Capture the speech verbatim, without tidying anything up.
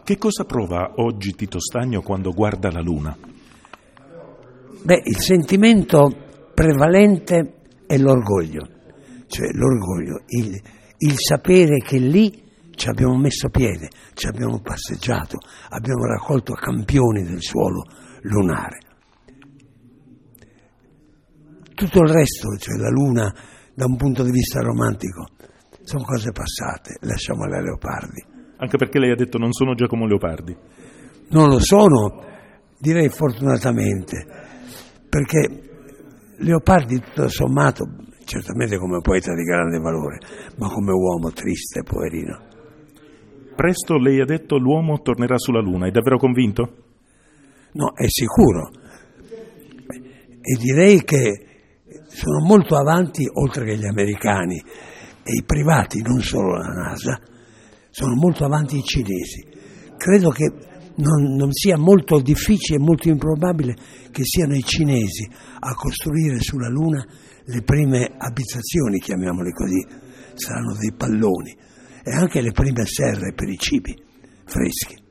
Che cosa prova oggi Tito Stagno quando guarda la Luna? Beh, il sentimento prevalente è l'orgoglio, cioè l'orgoglio, il, il sapere che lì ci abbiamo messo piede, ci abbiamo passeggiato, abbiamo raccolto campioni del suolo lunare. Tutto il resto, cioè la Luna, da un punto di vista romantico, sono cose passate, lasciamole a Leopardi. Anche perché lei ha detto non sono Giacomo Leopardi. Non lo sono, direi fortunatamente, perché Leopardi tutto sommato, certamente come poeta di grande valore, ma come uomo triste, poverino. Presto, lei ha detto, l'uomo tornerà sulla Luna, è davvero convinto? No, è sicuro. E direi che sono molto avanti, oltre che gli americani e i privati, non solo la NASA, sono molto avanti i cinesi. Credo che non, non sia molto difficile e molto improbabile che siano i cinesi a costruire sulla Luna le prime abitazioni, chiamiamole così, saranno dei palloni, e anche le prime serre per i cibi freschi.